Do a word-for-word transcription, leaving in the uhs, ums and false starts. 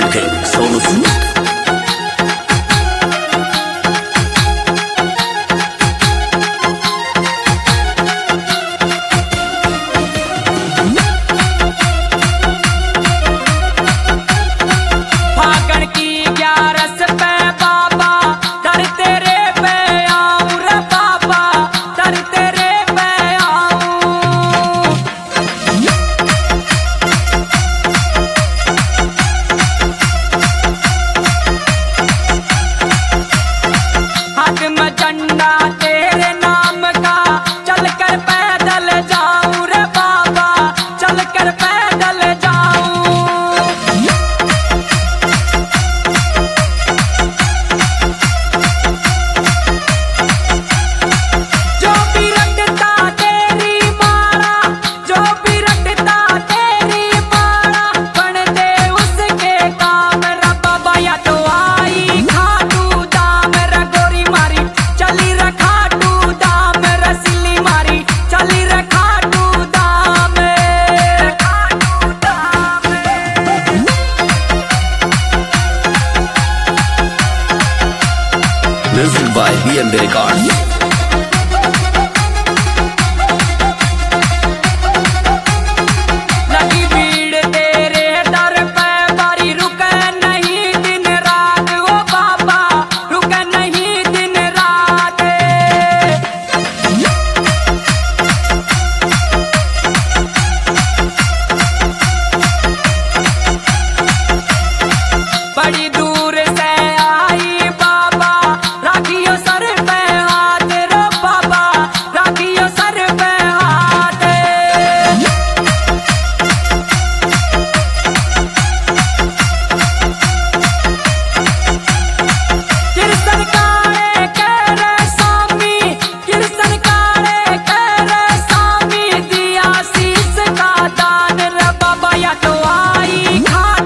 Legend King Sonu Sood. झंडा तेरे नाम का चल कर पैदल जाऊं रे बाबा, चल कर पैदल जाऊं। जो भी रटता तेरी मारा, जो भी रटता तेरी मारा, बन दे उसके काम रे बाबा। या तो आई खाटू दाम रे गोरी मारी, चली रखा टू दाम रसीली मारी, चली रखा टू दाम खाटू दाम। Music by B M B Records. लगी भीड़ तेरे दर पे बारी, रुके नहीं दिन रात ओ बाबा, रुके नहीं दिन रात। बड़ी दूर से आई बाबा, राखियो सर पे हाथ रो बाबा, राखियो सर पे हाथ। कृष्ण काले करे स्वामी, कृष्ण काले करे स्वामी, दिया शीश का दान रे बाबा। या तो आई खाट